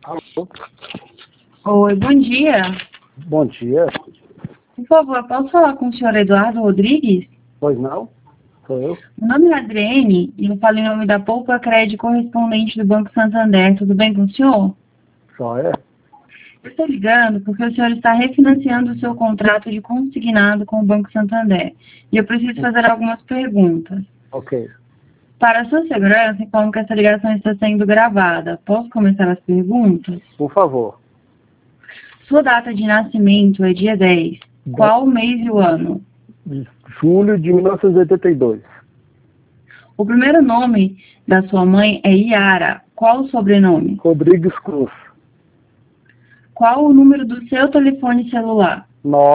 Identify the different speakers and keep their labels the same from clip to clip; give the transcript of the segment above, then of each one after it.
Speaker 1: Alô?
Speaker 2: Oi, bom dia.
Speaker 1: Bom dia.
Speaker 2: Por favor, posso falar com o senhor Eduardo Rodrigues?
Speaker 1: Pois não? Sou eu?
Speaker 2: Meu nome é Adriene e eu falo em nome da Poupa Crédito correspondente do Banco Santander. Tudo bem com o senhor?
Speaker 1: Só é?
Speaker 2: Eu estou ligando porque o senhor está refinanciando o seu contrato de consignado com o Banco Santander. E eu preciso fazer algumas perguntas.
Speaker 1: Ok.
Speaker 2: Para a sua segurança, informo que essa ligação está sendo gravada. Posso começar as perguntas?
Speaker 1: Por favor.
Speaker 2: Sua data de nascimento é dia 10. Qual o mês e o ano?
Speaker 1: Julho de 1982.
Speaker 2: O primeiro nome da sua mãe é Iara. Qual o sobrenome?
Speaker 1: Rodrigues Cruz.
Speaker 2: Qual o número do seu telefone celular?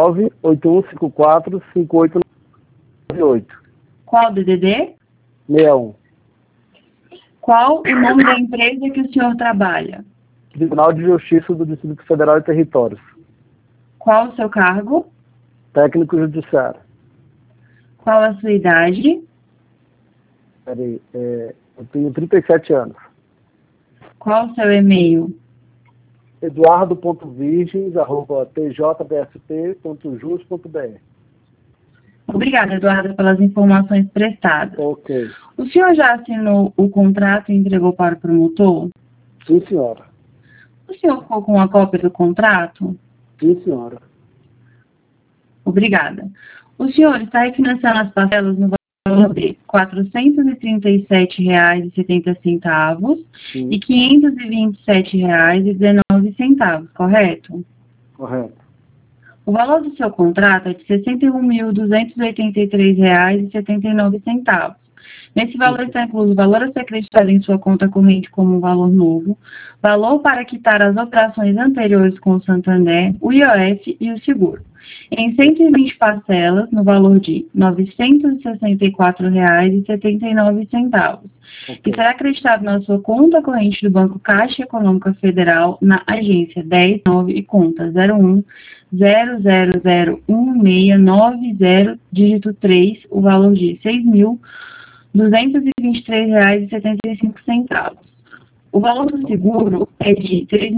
Speaker 1: 981545898.
Speaker 2: Qual o DDD?
Speaker 1: 61.
Speaker 2: Qual o nome da empresa que o senhor trabalha?
Speaker 1: Tribunal de Justiça do Distrito Federal e Territórios.
Speaker 2: Qual o seu cargo?
Speaker 1: Técnico Judiciário.
Speaker 2: Qual a sua idade?
Speaker 1: Peraí, eu tenho 37 anos.
Speaker 2: Qual o seu e-mail?
Speaker 1: eduardo.virgens@tjbsp.jus.br.
Speaker 2: Obrigada, Eduardo, pelas informações prestadas.
Speaker 1: Ok.
Speaker 2: O senhor já assinou o contrato e entregou para o promotor?
Speaker 1: Sim, senhora.
Speaker 2: O senhor ficou com uma cópia do contrato?
Speaker 1: Sim, senhora.
Speaker 2: Obrigada. O senhor está refinanciando as parcelas no valor de R$ 437,70
Speaker 1: Sim.
Speaker 2: e R$ 527,19, correto?
Speaker 1: Correto.
Speaker 2: O valor do seu contrato é de R$ 61.283,79. Nesse valor está incluso o valor a ser acreditado em sua conta corrente como um valor novo, valor para quitar as operações anteriores com o Santander, o IOF e o seguro, em 120 parcelas no valor de R$ 964,79, que será acreditado na sua conta corrente do Banco Caixa Econômica Federal na agência 109 e conta 01001690, dígito 3, o valor de R$ 6.223,75. O valor do seguro é de R$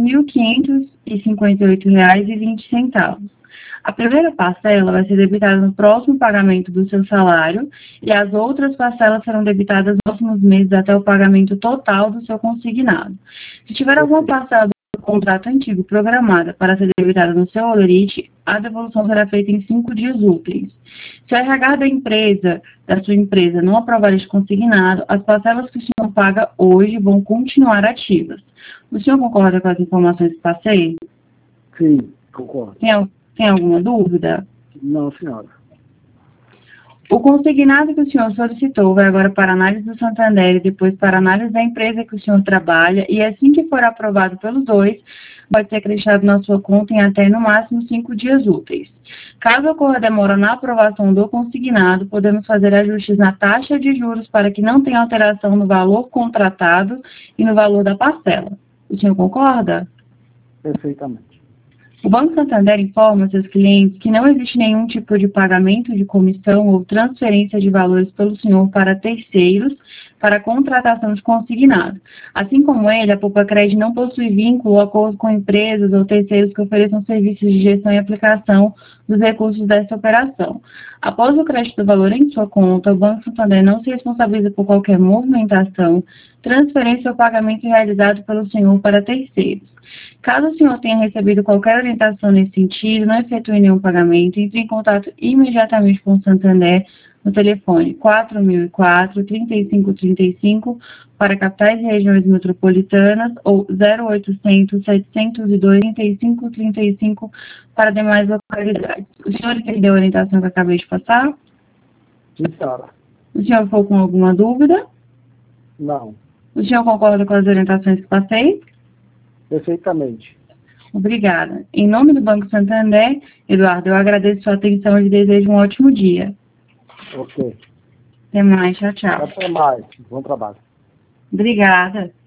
Speaker 2: 3.558,20. A primeira parcela vai ser debitada no próximo pagamento do seu salário e as outras parcelas serão debitadas nos próximos meses até o pagamento total do seu consignado. Se tiver alguma parcela do contrato antigo programada para ser debitada no seu holerite, a devolução será feita em 5 dias úteis. Se o RH da sua empresa não aprovar este consignado, as parcelas que o senhor paga hoje vão continuar ativas. O senhor concorda com as informações que passei?
Speaker 1: Sim, concordo.
Speaker 2: Tem alguma dúvida?
Speaker 1: Não, senhora.
Speaker 2: O consignado que o senhor solicitou vai agora para análise do Santander e depois para análise da empresa que o senhor trabalha, e assim que for aprovado pelos dois, pode ser acreditado na sua conta em até no máximo 5 dias úteis. Caso ocorra demora na aprovação do consignado, podemos fazer ajustes na taxa de juros para que não tenha alteração no valor contratado e no valor da parcela. O senhor concorda?
Speaker 1: Perfeitamente.
Speaker 2: O Banco Santander informa seus clientes que não existe nenhum tipo de pagamento de comissão ou transferência de valores pelo senhor para terceiros para a contratação de consignado. Assim como ele, a Poupa Crédito não possui vínculo ou acordo com empresas ou terceiros que ofereçam serviços de gestão e aplicação dos recursos dessa operação. Após o crédito do valor em sua conta, o Banco Santander não se responsabiliza por qualquer movimentação, transferência ou pagamento realizado pelo senhor para terceiros. Caso o senhor tenha recebido qualquer orientação nesse sentido, não efetue nenhum pagamento, entre em contato imediatamente com o Santander no telefone 4004-3535 para capitais e regiões metropolitanas ou 0800-702-3535 para demais localidades. O senhor entendeu a orientação que eu acabei de passar?
Speaker 1: Sim, senhora.
Speaker 2: O senhor ficou com alguma dúvida?
Speaker 1: Não.
Speaker 2: O senhor concorda com as orientações que passei?
Speaker 1: Perfeitamente.
Speaker 2: Obrigada. Em nome do Banco Santander, Eduardo, eu agradeço sua atenção e lhe desejo um ótimo dia.
Speaker 1: Ok.
Speaker 2: Até mais. Tchau, tchau.
Speaker 1: Até mais. Bom trabalho.
Speaker 2: Obrigada.